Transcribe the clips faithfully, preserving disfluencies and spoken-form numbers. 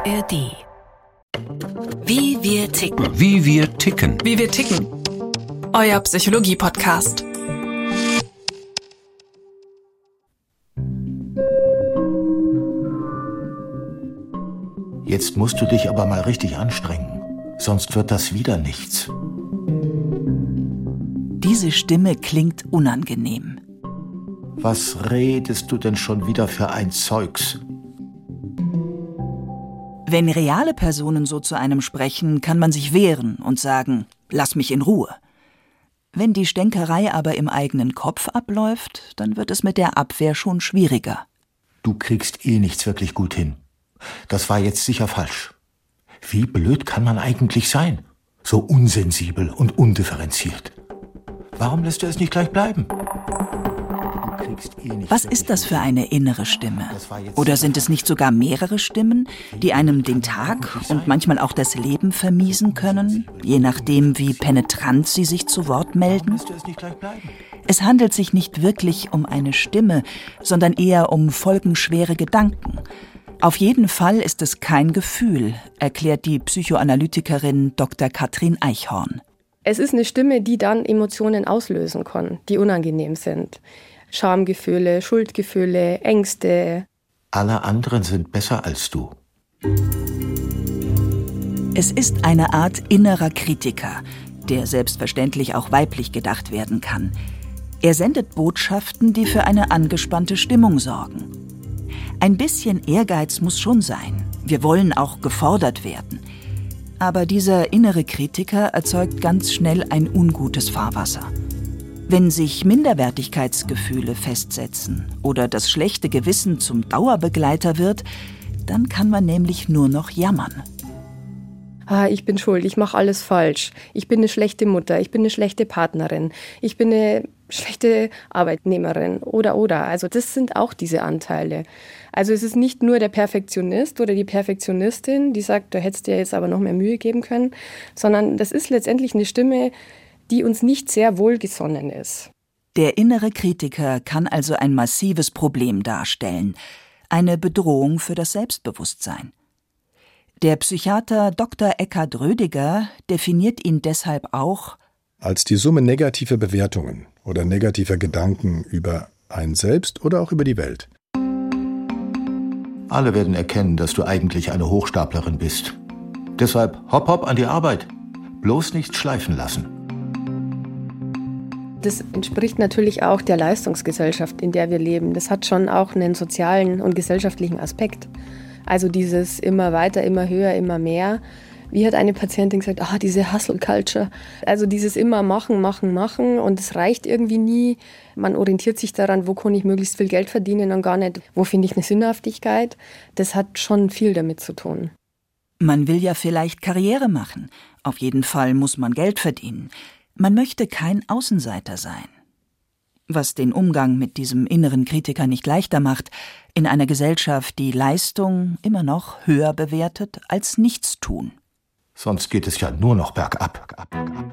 A R D. Wie wir ticken. Wie wir ticken. Wie wir ticken. Euer Psychologie-Podcast. Jetzt musst du dich aber mal richtig anstrengen, sonst wird das wieder nichts. Diese Stimme klingt unangenehm. Was redest du denn schon wieder für ein Zeugs? Wenn reale Personen so zu einem sprechen, kann man sich wehren und sagen, lass mich in Ruhe. Wenn die Stänkerei aber im eigenen Kopf abläuft, dann wird es mit der Abwehr schon schwieriger. Du kriegst eh nichts wirklich gut hin. Das war jetzt sicher falsch. Wie blöd kann man eigentlich sein? So unsensibel und undifferenziert. Warum lässt du es nicht gleich bleiben? Was ist das für eine innere Stimme? Oder sind es nicht sogar mehrere Stimmen, die einem den Tag und manchmal auch das Leben vermiesen können, je nachdem, wie penetrant sie sich zu Wort melden? Es handelt sich nicht wirklich um eine Stimme, sondern eher um folgenschwere Gedanken. Auf jeden Fall ist es kein Gefühl, erklärt die Psychoanalytikerin Doktor Katrin Eichhorn. Es ist eine Stimme, die dann Emotionen auslösen kann, die unangenehm sind. Schamgefühle, Schuldgefühle, Ängste. Alle anderen sind besser als du. Es ist eine Art innerer Kritiker, der selbstverständlich auch weiblich gedacht werden kann. Er sendet Botschaften, die für eine angespannte Stimmung sorgen. Ein bisschen Ehrgeiz muss schon sein. Wir wollen auch gefordert werden. Aber dieser innere Kritiker erzeugt ganz schnell ein ungutes Fahrwasser. Wenn sich Minderwertigkeitsgefühle festsetzen oder das schlechte Gewissen zum Dauerbegleiter wird, dann kann man nämlich nur noch jammern. Ah, ich bin schuld, ich mache alles falsch. Ich bin eine schlechte Mutter, ich bin eine schlechte Partnerin, ich bin eine schlechte Arbeitnehmerin oder oder. Also das sind auch diese Anteile. Also es ist nicht nur der Perfektionist oder die Perfektionistin, die sagt, du hättest dir jetzt aber noch mehr Mühe geben können, sondern das ist letztendlich eine Stimme, die uns nicht sehr wohlgesonnen ist. Der innere Kritiker kann also ein massives Problem darstellen, eine Bedrohung für das Selbstbewusstsein. Der Psychiater Doktor Eckhard Rödiger definiert ihn deshalb auch als die Summe negativer Bewertungen oder negativer Gedanken über ein Selbst oder auch über die Welt. Alle werden erkennen, dass du eigentlich eine Hochstaplerin bist. Deshalb hopp hopp an die Arbeit. Bloß nichts schleifen lassen. Das entspricht natürlich auch der Leistungsgesellschaft, in der wir leben. Das hat schon auch einen sozialen und gesellschaftlichen Aspekt. Also dieses immer weiter, immer höher, immer mehr. Wie hat eine Patientin gesagt, ah, diese Hustle Culture. Also dieses immer machen, machen, machen und es reicht irgendwie nie. Man orientiert sich daran, wo kann ich möglichst viel Geld verdienen und gar nicht, wo finde ich eine Sinnhaftigkeit. Das hat schon viel damit zu tun. Man will ja vielleicht Karriere machen. Auf jeden Fall muss man Geld verdienen. Man möchte kein Außenseiter sein. Was den Umgang mit diesem inneren Kritiker nicht leichter macht, in einer Gesellschaft, die Leistung immer noch höher bewertet als Nichtstun. Sonst geht es ja nur noch bergab.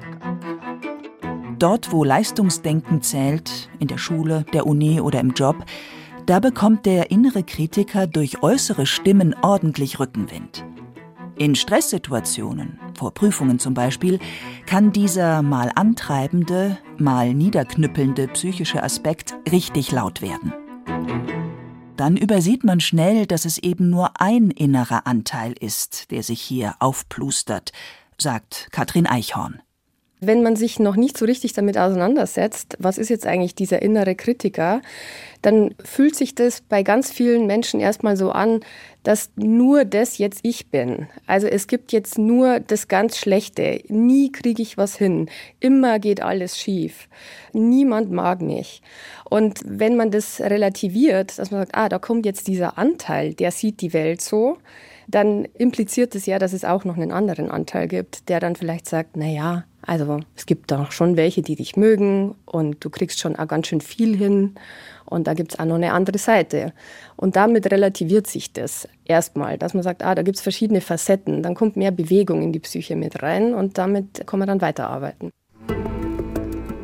Dort, wo Leistungsdenken zählt, in der Schule, der Uni oder im Job, da bekommt der innere Kritiker durch äußere Stimmen ordentlich Rückenwind. In Stresssituationen, vor Prüfungen zum Beispiel, kann dieser mal antreibende, mal niederknüppelnde psychische Aspekt richtig laut werden. Dann übersieht man schnell, dass es eben nur ein innerer Anteil ist, der sich hier aufplustert, sagt Katrin Eichhorn. Wenn man sich noch nicht so richtig damit auseinandersetzt, was ist jetzt eigentlich dieser innere Kritiker, dann fühlt sich das bei ganz vielen Menschen erstmal so an, dass nur das jetzt ich bin. Also es gibt jetzt nur das ganz Schlechte. Nie kriege ich was hin. Immer geht alles schief. Niemand mag mich. Und wenn man das relativiert, dass man sagt, ah, da kommt jetzt dieser Anteil, der sieht die Welt so, dann impliziert es ja, dass es auch noch einen anderen Anteil gibt, der dann vielleicht sagt, na ja, also es gibt doch schon welche, die dich mögen und du kriegst schon auch ganz schön viel hin und da gibt es auch noch eine andere Seite. Und damit relativiert sich das erstmal, dass man sagt, ah, da gibt es verschiedene Facetten, dann kommt mehr Bewegung in die Psyche mit rein und damit kann man dann weiterarbeiten.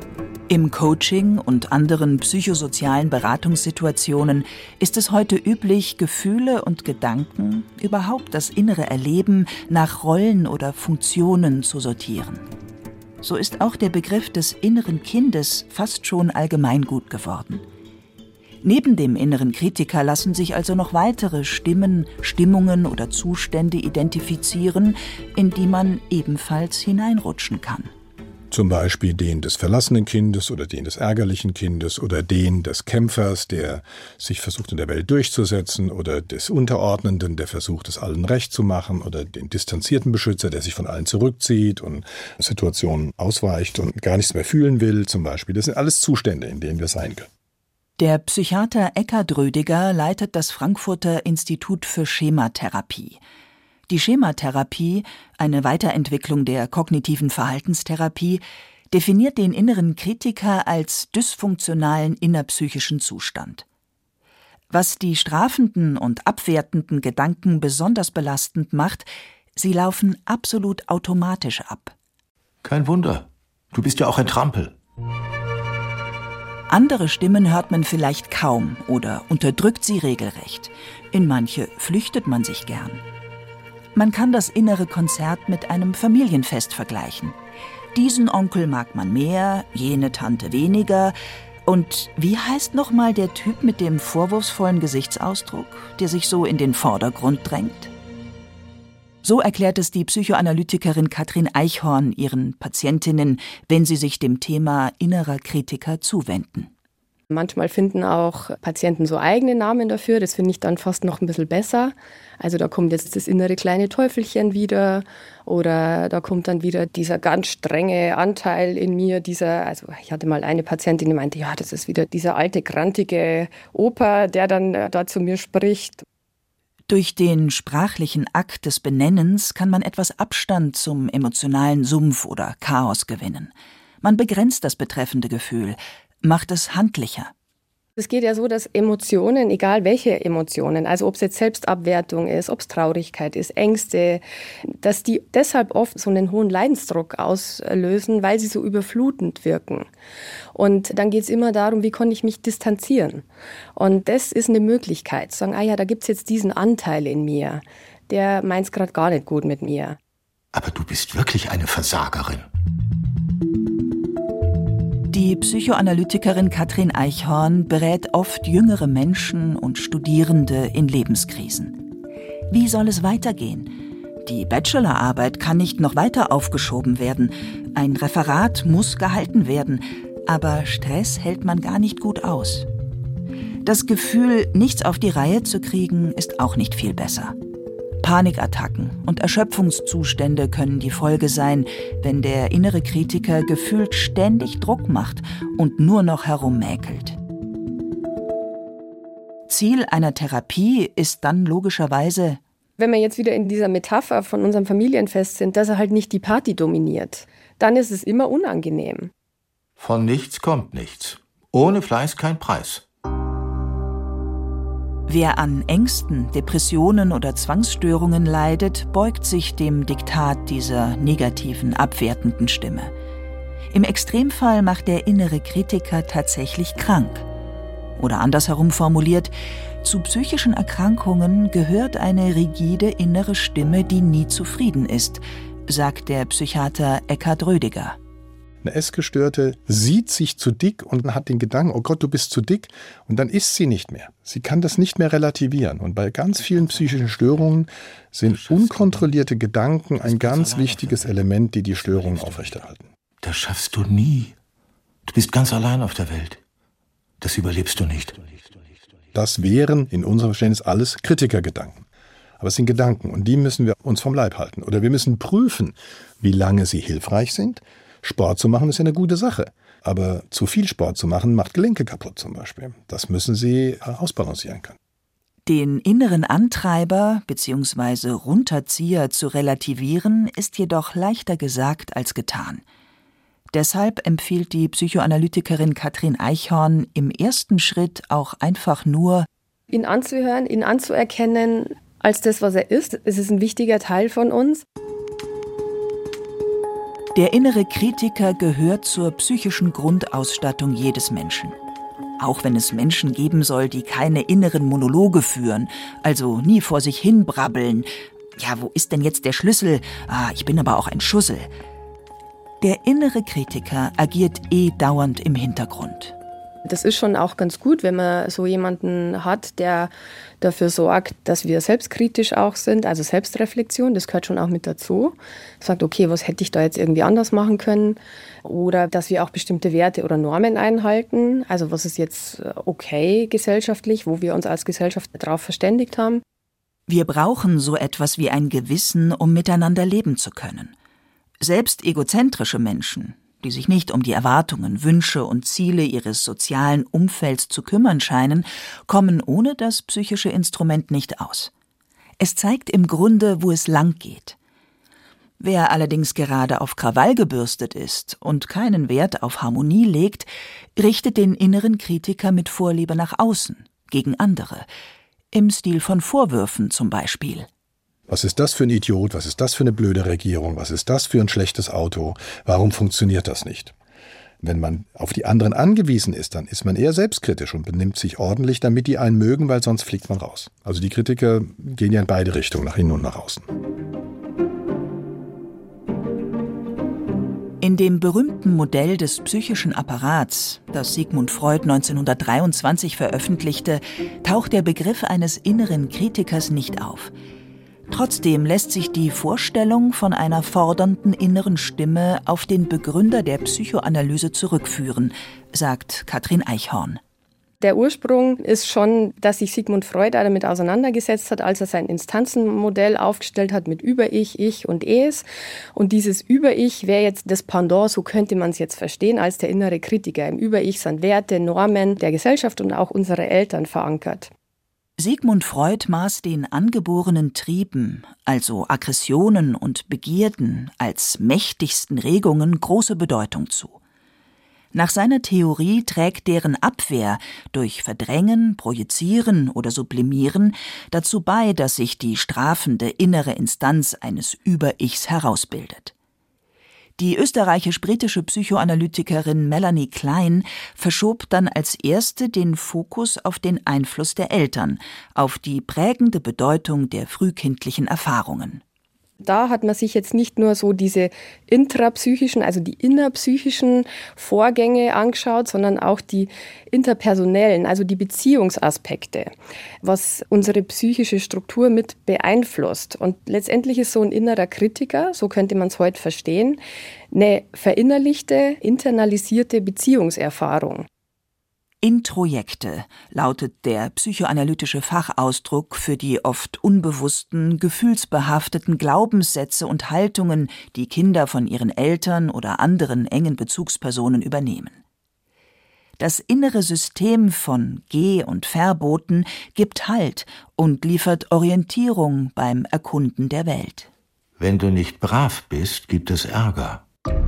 Im Coaching und anderen psychosozialen Beratungssituationen ist es heute üblich, Gefühle und Gedanken, überhaupt das innere Erleben, nach Rollen oder Funktionen zu sortieren. So ist auch der Begriff des inneren Kindes fast schon allgemeingut geworden. Neben dem inneren Kritiker lassen sich also noch weitere Stimmen, Stimmungen oder Zustände identifizieren, in die man ebenfalls hineinrutschen kann. Zum Beispiel den des verlassenen Kindes oder den des ärgerlichen Kindes oder den des Kämpfers, der sich versucht, in der Welt durchzusetzen, oder des Unterordnenden, der versucht, es allen recht zu machen, oder den distanzierten Beschützer, der sich von allen zurückzieht und Situationen ausweicht und gar nichts mehr fühlen will, zum Beispiel. Das sind alles Zustände, in denen wir sein können. Der Psychiater Eckhard Rödiger leitet das Frankfurter Institut für Schematherapie. Die Schematherapie, eine Weiterentwicklung der kognitiven Verhaltenstherapie, definiert den inneren Kritiker als dysfunktionalen innerpsychischen Zustand. Was die strafenden und abwertenden Gedanken besonders belastend macht, sie laufen absolut automatisch ab. Kein Wunder. Du bist ja auch ein Trampel. Andere Stimmen hört man vielleicht kaum oder unterdrückt sie regelrecht. In manche flüchtet man sich gern. Man kann das innere Konzert mit einem Familienfest vergleichen. Diesen Onkel mag man mehr, jene Tante weniger. Und wie heißt nochmal der Typ mit dem vorwurfsvollen Gesichtsausdruck, der sich so in den Vordergrund drängt? So erklärt es die Psychoanalytikerin Katrin Eichhorn ihren Patientinnen, wenn sie sich dem Thema innerer Kritiker zuwenden. Manchmal finden auch Patienten so eigene Namen dafür. Das finde ich dann fast noch ein bisschen besser. Also da kommt jetzt das innere kleine Teufelchen wieder oder da kommt dann wieder dieser ganz strenge Anteil in mir. Dieser, also ich hatte mal eine Patientin, die meinte, ja, das ist wieder dieser alte, grantige Opa, der dann da zu mir spricht. Durch den sprachlichen Akt des Benennens kann man etwas Abstand zum emotionalen Sumpf oder Chaos gewinnen. Man begrenzt das betreffende Gefühl, macht es handlicher. Es geht ja so, dass Emotionen, egal welche Emotionen, also ob es jetzt Selbstabwertung ist, ob es Traurigkeit ist, Ängste, dass die deshalb oft so einen hohen Leidensdruck auslösen, weil sie so überflutend wirken. Und dann geht es immer darum, wie kann ich mich distanzieren? Und das ist eine Möglichkeit, zu sagen, ah ja, da gibt es jetzt diesen Anteil in mir, der meint es gerade gar nicht gut mit mir. Aber du bist wirklich eine Versagerin. Die Psychoanalytikerin Katrin Eichhorn berät oft jüngere Menschen und Studierende in Lebenskrisen. Wie soll es weitergehen? Die Bachelorarbeit kann nicht noch weiter aufgeschoben werden. Ein Referat muss gehalten werden. Aber Stress hält man gar nicht gut aus. Das Gefühl, nichts auf die Reihe zu kriegen, ist auch nicht viel besser. Panikattacken und Erschöpfungszustände können die Folge sein, wenn der innere Kritiker gefühlt ständig Druck macht und nur noch herummäkelt. Ziel einer Therapie ist dann logischerweise, wenn wir jetzt wieder in dieser Metapher von unserem Familienfest sind, dass er halt nicht die Party dominiert, dann ist es immer unangenehm. Von nichts kommt nichts. Ohne Fleiß kein Preis. Wer an Ängsten, Depressionen oder Zwangsstörungen leidet, beugt sich dem Diktat dieser negativen, abwertenden Stimme. Im Extremfall macht der innere Kritiker tatsächlich krank. Oder andersherum formuliert, zu psychischen Erkrankungen gehört eine rigide innere Stimme, die nie zufrieden ist, sagt der Psychiater Eckhard Rödiger. Eine Essgestörte sieht sich zu dick und hat den Gedanken, oh Gott, du bist zu dick, und dann isst sie nicht mehr. Sie kann das nicht mehr relativieren. Und bei ganz vielen psychischen Störungen sind unkontrollierte Gedanken ein ganz wichtiges Element, die die Störungen aufrechterhalten. Das schaffst du nie. Du bist ganz allein auf der Welt. Das überlebst du nicht. Das wären in unserem Verständnis alles Kritikergedanken. Aber es sind Gedanken und die müssen wir uns vom Leib halten. Oder wir müssen prüfen, wie lange sie hilfreich sind. Sport zu machen ist ja eine gute Sache. Aber zu viel Sport zu machen macht Gelenke kaputt zum Beispiel. Das müssen Sie ausbalancieren können. Den inneren Antreiber bzw. Runterzieher zu relativieren, ist jedoch leichter gesagt als getan. Deshalb empfiehlt die Psychoanalytikerin Katrin Eichhorn im ersten Schritt auch einfach nur, ihn anzuhören, ihn anzuerkennen als das, was er ist. Es ist ein wichtiger Teil von uns. Der innere Kritiker gehört zur psychischen Grundausstattung jedes Menschen. Auch wenn es Menschen geben soll, die keine inneren Monologe führen, also nie vor sich hin brabbeln. Ja, wo ist denn jetzt der Schlüssel? Ah, ich bin aber auch ein Schussel. Der innere Kritiker agiert eh dauernd im Hintergrund. Das ist schon auch ganz gut, wenn man so jemanden hat, der dafür sorgt, dass wir selbstkritisch auch sind, also Selbstreflexion, das gehört schon auch mit dazu. Sagt, okay, was hätte ich da jetzt irgendwie anders machen können? Oder dass wir auch bestimmte Werte oder Normen einhalten, also was ist jetzt okay gesellschaftlich, wo wir uns als Gesellschaft darauf verständigt haben. Wir brauchen so etwas wie ein Gewissen, um miteinander leben zu können. Selbst egozentrische Menschen, die sich nicht um die Erwartungen, Wünsche und Ziele ihres sozialen Umfelds zu kümmern scheinen, kommen ohne das psychische Instrument nicht aus. Es zeigt im Grunde, wo es lang geht. Wer allerdings gerade auf Krawall gebürstet ist und keinen Wert auf Harmonie legt, richtet den inneren Kritiker mit Vorliebe nach außen, gegen andere, im Stil von Vorwürfen zum Beispiel. Was ist das für ein Idiot? Was ist das für eine blöde Regierung? Was ist das für ein schlechtes Auto? Warum funktioniert das nicht? Wenn man auf die anderen angewiesen ist, dann ist man eher selbstkritisch und benimmt sich ordentlich, damit die einen mögen, weil sonst fliegt man raus. Also die Kritiker gehen ja in beide Richtungen, nach innen und nach außen. In dem berühmten Modell des psychischen Apparats, das Sigmund Freud neunzehnhundertdreiundzwanzig veröffentlichte, taucht der Begriff eines inneren Kritikers nicht auf. Trotzdem lässt sich die Vorstellung von einer fordernden inneren Stimme auf den Begründer der Psychoanalyse zurückführen, sagt Katrin Eichhorn. Der Ursprung ist schon, dass sich Sigmund Freud damit auseinandergesetzt hat, als er sein Instanzenmodell aufgestellt hat mit Über-Ich, Ich und Es. Und dieses Über-Ich wäre jetzt das Pendant, so könnte man es jetzt verstehen, als der innere Kritiker. Im Über-Ich sind Werte, Normen der Gesellschaft und auch unsere Eltern verankert. Sigmund Freud maß den angeborenen Trieben, also Aggressionen und Begierden, als mächtigsten Regungen große Bedeutung zu. Nach seiner Theorie trägt deren Abwehr durch Verdrängen, Projizieren oder Sublimieren dazu bei, dass sich die strafende innere Instanz eines Über-Ichs herausbildet. Die österreichisch-britische Psychoanalytikerin Melanie Klein verschob dann als erste den Fokus auf den Einfluss der Eltern, auf die prägende Bedeutung der frühkindlichen Erfahrungen. Da hat man sich jetzt nicht nur so diese intrapsychischen, also die innerpsychischen Vorgänge angeschaut, sondern auch die interpersonellen, also die Beziehungsaspekte, was unsere psychische Struktur mit beeinflusst. Und letztendlich ist so ein innerer Kritiker, so könnte man es heute verstehen, eine verinnerlichte, internalisierte Beziehungserfahrung. Introjekte lautet der psychoanalytische Fachausdruck für die oft unbewussten, gefühlsbehafteten Glaubenssätze und Haltungen, die Kinder von ihren Eltern oder anderen engen Bezugspersonen übernehmen. Das innere System von Geh- und Verboten gibt Halt und liefert Orientierung beim Erkunden der Welt. Wenn du nicht brav bist, gibt es Ärger.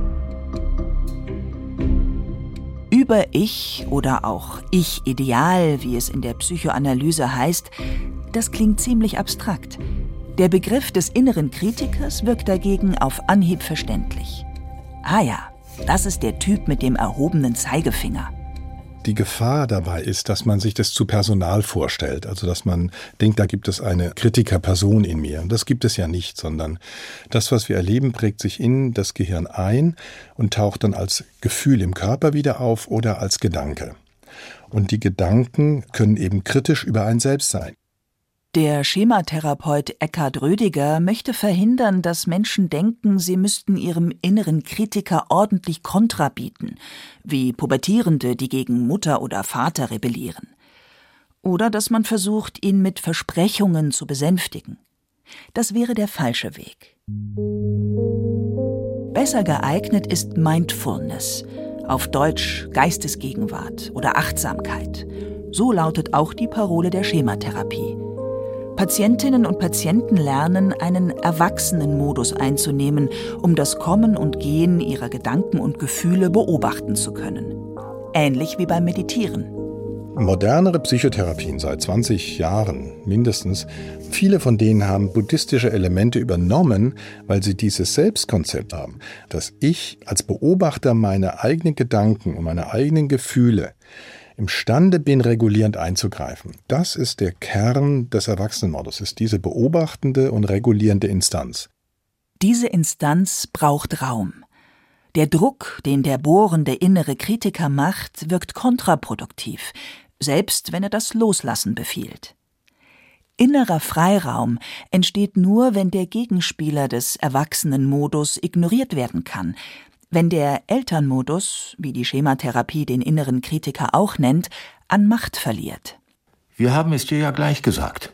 Über-Ich oder auch Ich-Ideal, wie es in der Psychoanalyse heißt, das klingt ziemlich abstrakt. Der Begriff des inneren Kritikers wirkt dagegen auf Anhieb verständlich. Ah ja, das ist der Typ mit dem erhobenen Zeigefinger. Die Gefahr dabei ist, dass man sich das zu Personal vorstellt. Also dass man denkt, da gibt es eine Kritikerperson in mir. Und das gibt es ja nicht, sondern das, was wir erleben, prägt sich in das Gehirn ein und taucht dann als Gefühl im Körper wieder auf oder als Gedanke. Und die Gedanken können eben kritisch über einen selbst sein. Der Schematherapeut Eckhard Rödiger möchte verhindern, dass Menschen denken, sie müssten ihrem inneren Kritiker ordentlich Kontra bieten, wie Pubertierende, die gegen Mutter oder Vater rebellieren. Oder dass man versucht, ihn mit Versprechungen zu besänftigen. Das wäre der falsche Weg. Besser geeignet ist Mindfulness, auf Deutsch Geistesgegenwart oder Achtsamkeit. So lautet auch die Parole der Schematherapie. Patientinnen und Patienten lernen, einen Erwachsenenmodus einzunehmen, um das Kommen und Gehen ihrer Gedanken und Gefühle beobachten zu können. Ähnlich wie beim Meditieren. Modernere Psychotherapien seit zwanzig Jahren mindestens, viele von denen haben buddhistische Elemente übernommen, weil sie dieses Selbstkonzept haben, dass ich als Beobachter meine eigenen Gedanken und meine eigenen Gefühle imstande bin, regulierend einzugreifen. Das ist der Kern des Erwachsenenmodus, ist diese beobachtende und regulierende Instanz. Diese Instanz braucht Raum. Der Druck, den der bohrende innere Kritiker macht, wirkt kontraproduktiv, selbst wenn er das Loslassen befiehlt. Innerer Freiraum entsteht nur, wenn der Gegenspieler des Erwachsenenmodus ignoriert werden kann, wenn der Elternmodus, wie die Schematherapie den inneren Kritiker auch nennt, an Macht verliert. Wir haben es dir ja gleich gesagt.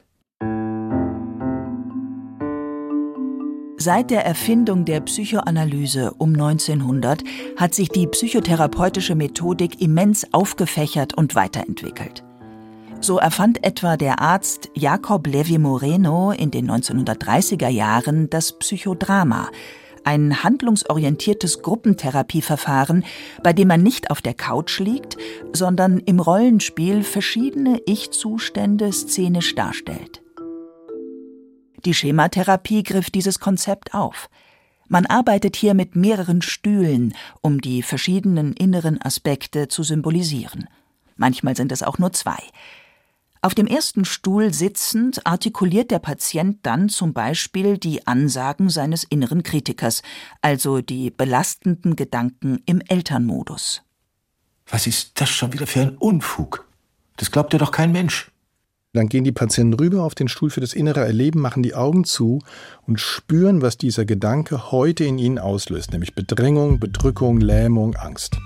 Seit der Erfindung der Psychoanalyse um neunzehnhundert hat sich die psychotherapeutische Methodik immens aufgefächert und weiterentwickelt. So erfand etwa der Arzt Jacob Levi Moreno in den neunzehnhundertdreißiger Jahren das Psychodrama, ein handlungsorientiertes Gruppentherapieverfahren, bei dem man nicht auf der Couch liegt, sondern im Rollenspiel verschiedene Ich-Zustände szenisch darstellt. Die Schematherapie griff dieses Konzept auf. Man arbeitet hier mit mehreren Stühlen, um die verschiedenen inneren Aspekte zu symbolisieren. Manchmal sind es auch nur zwei. Auf dem ersten Stuhl sitzend artikuliert der Patient dann zum Beispiel die Ansagen seines inneren Kritikers, also die belastenden Gedanken im Elternmodus. Was ist das schon wieder für ein Unfug? Das glaubt ja doch kein Mensch. Dann gehen die Patienten rüber auf den Stuhl für das innere Erleben, machen die Augen zu und spüren, was dieser Gedanke heute in ihnen auslöst, nämlich Bedrängung, Bedrückung, Lähmung, Angst.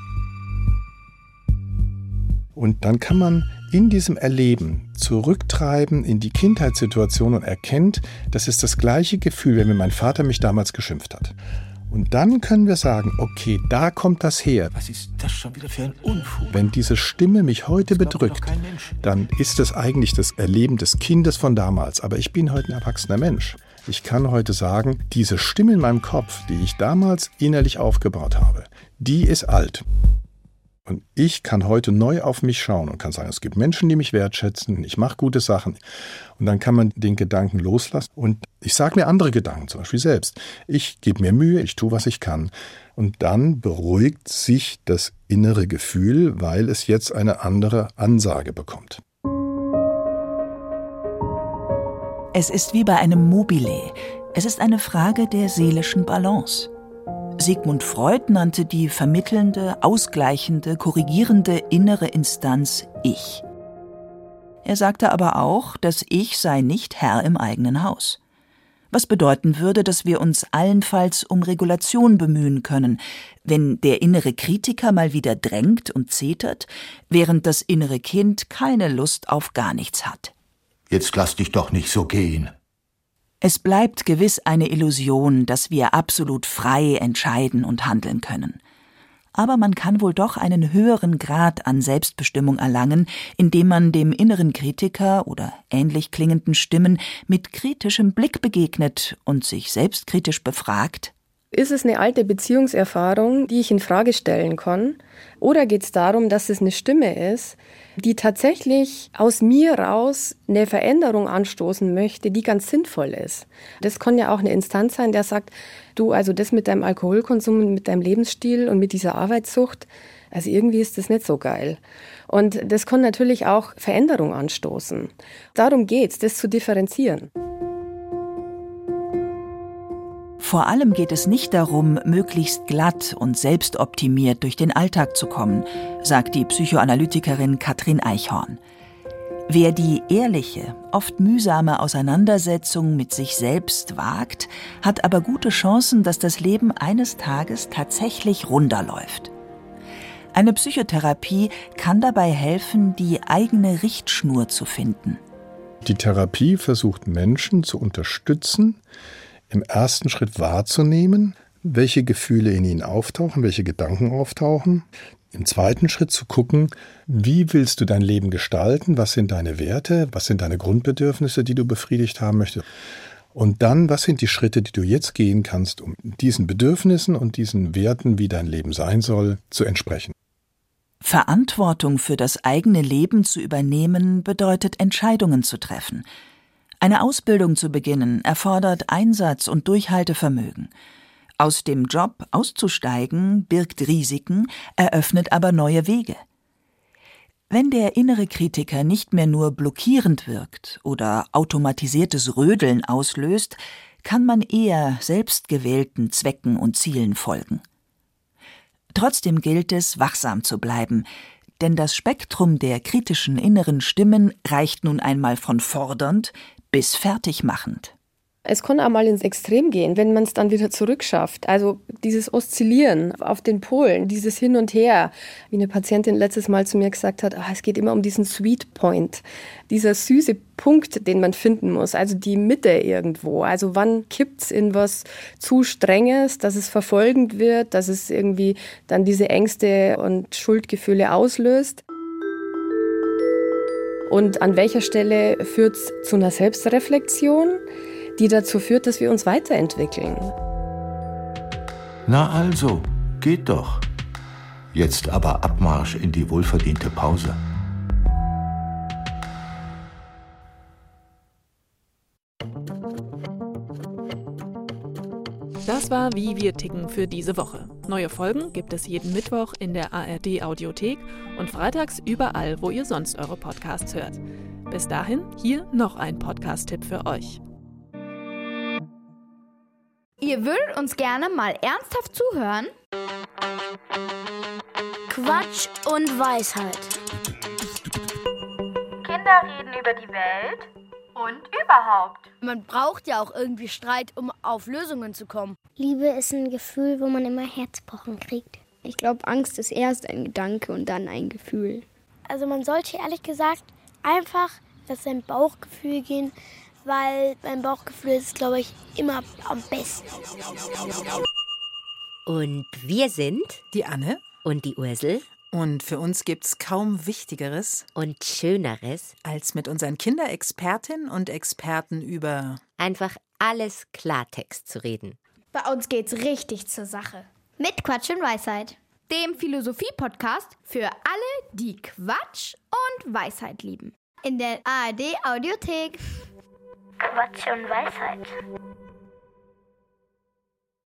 Und dann kann man in diesem Erleben zurücktreiben in die Kindheitssituation und erkennt, das ist das gleiche Gefühl, wenn mir mein Vater mich damals geschimpft hat. Und dann können wir sagen, okay, da kommt das her. Was ist das schon wieder für ein Unfug? Wenn diese Stimme mich heute bedrückt, dann ist es eigentlich das Erleben des Kindes von damals. Aber ich bin heute ein erwachsener Mensch. Ich kann heute sagen, diese Stimme in meinem Kopf, die ich damals innerlich aufgebaut habe, die ist alt. Und ich kann heute neu auf mich schauen und kann sagen, es gibt Menschen, die mich wertschätzen, ich mache gute Sachen. Und dann kann man den Gedanken loslassen. Und ich sage mir andere Gedanken, zum Beispiel selbst. Ich gebe mir Mühe, ich tue, was ich kann. Und dann beruhigt sich das innere Gefühl, weil es jetzt eine andere Ansage bekommt. Es ist wie bei einem Mobile. Es ist eine Frage der seelischen Balance. Sigmund Freud nannte die vermittelnde, ausgleichende, korrigierende innere Instanz Ich. Er sagte aber auch, das Ich sei nicht Herr im eigenen Haus. Was bedeuten würde, dass wir uns allenfalls um Regulation bemühen können, wenn der innere Kritiker mal wieder drängt und zetert, während das innere Kind keine Lust auf gar nichts hat. Jetzt lass dich doch nicht so gehen. Es bleibt gewiss eine Illusion, dass wir absolut frei entscheiden und handeln können. Aber man kann wohl doch einen höheren Grad an Selbstbestimmung erlangen, indem man dem inneren Kritiker oder ähnlich klingenden Stimmen mit kritischem Blick begegnet und sich selbstkritisch befragt: Ist es eine alte Beziehungserfahrung, die ich in Frage stellen kann? Oder geht es darum, dass es eine Stimme ist, die tatsächlich aus mir raus eine Veränderung anstoßen möchte, die ganz sinnvoll ist? Das kann ja auch eine Instanz sein, der sagt, du, also das mit deinem Alkoholkonsum und mit deinem Lebensstil und mit dieser Arbeitssucht, also irgendwie ist das nicht so geil. Und das kann natürlich auch Veränderung anstoßen. Darum geht's, das zu differenzieren. Vor allem geht es nicht darum, möglichst glatt und selbstoptimiert durch den Alltag zu kommen, sagt die Psychoanalytikerin Katrin Eichhorn. Wer die ehrliche, oft mühsame Auseinandersetzung mit sich selbst wagt, hat aber gute Chancen, dass das Leben eines Tages tatsächlich runder läuft. Eine Psychotherapie kann dabei helfen, die eigene Richtschnur zu finden. Die Therapie versucht Menschen zu unterstützen, im ersten Schritt wahrzunehmen, welche Gefühle in ihnen auftauchen, welche Gedanken auftauchen. Im zweiten Schritt zu gucken, wie willst du dein Leben gestalten, was sind deine Werte, was sind deine Grundbedürfnisse, die du befriedigt haben möchtest. Und dann, was sind die Schritte, die du jetzt gehen kannst, um diesen Bedürfnissen und diesen Werten, wie dein Leben sein soll, zu entsprechen. Verantwortung für das eigene Leben zu übernehmen bedeutet, Entscheidungen zu treffen. Eine Ausbildung zu beginnen erfordert Einsatz und Durchhaltevermögen. Aus dem Job auszusteigen birgt Risiken, eröffnet aber neue Wege. Wenn der innere Kritiker nicht mehr nur blockierend wirkt oder automatisiertes Rödeln auslöst, kann man eher selbstgewählten Zwecken und Zielen folgen. Trotzdem gilt es, wachsam zu bleiben, denn das Spektrum der kritischen inneren Stimmen reicht nun einmal von fordernd bis fertigmachend. Es kann auch mal ins Extrem gehen, wenn man es dann wieder zurückschafft. Also dieses Oszillieren auf den Polen, dieses Hin und Her. Wie eine Patientin letztes Mal zu mir gesagt hat, ach, es geht immer um diesen Sweet Point. Dieser süße Punkt, den man finden muss. Also die Mitte irgendwo. Also wann kippt es in was zu Strenges, dass es verfolgend wird, dass es irgendwie dann diese Ängste und Schuldgefühle auslöst. Und an welcher Stelle führt es zu einer Selbstreflexion, die dazu führt, dass wir uns weiterentwickeln. Na also, geht doch. Jetzt aber Abmarsch in die wohlverdiente Pause. Das war Wie wir ticken für diese Woche. Neue Folgen gibt es jeden Mittwoch in der A R D-Audiothek und freitags überall, wo ihr sonst eure Podcasts hört. Bis dahin, hier noch ein Podcast-Tipp für euch. Ihr würdet uns gerne mal ernsthaft zuhören? Quatsch und Weisheit. Kinder reden über die Welt und überhaupt. Man braucht ja auch irgendwie Streit, um auf Lösungen zu kommen. Liebe ist ein Gefühl, wo man immer Herzpochen kriegt. Ich glaube, Angst ist erst ein Gedanke und dann ein Gefühl. Also man sollte ehrlich gesagt einfach nach seinem Bauchgefühl gehen, weil beim Bauchgefühl ist es, glaube ich, immer am besten. Und wir sind die Anne und die Ursel. Und für uns gibt's kaum Wichtigeres und Schöneres, als mit unseren Kinderexpertinnen und Experten über einfach alles Klartext zu reden. Bei uns geht's richtig zur Sache. Mit Quatsch und Weisheit. Dem Philosophie-Podcast für alle, die Quatsch und Weisheit lieben. In der A R D-Audiothek. Quatsch und Weisheit.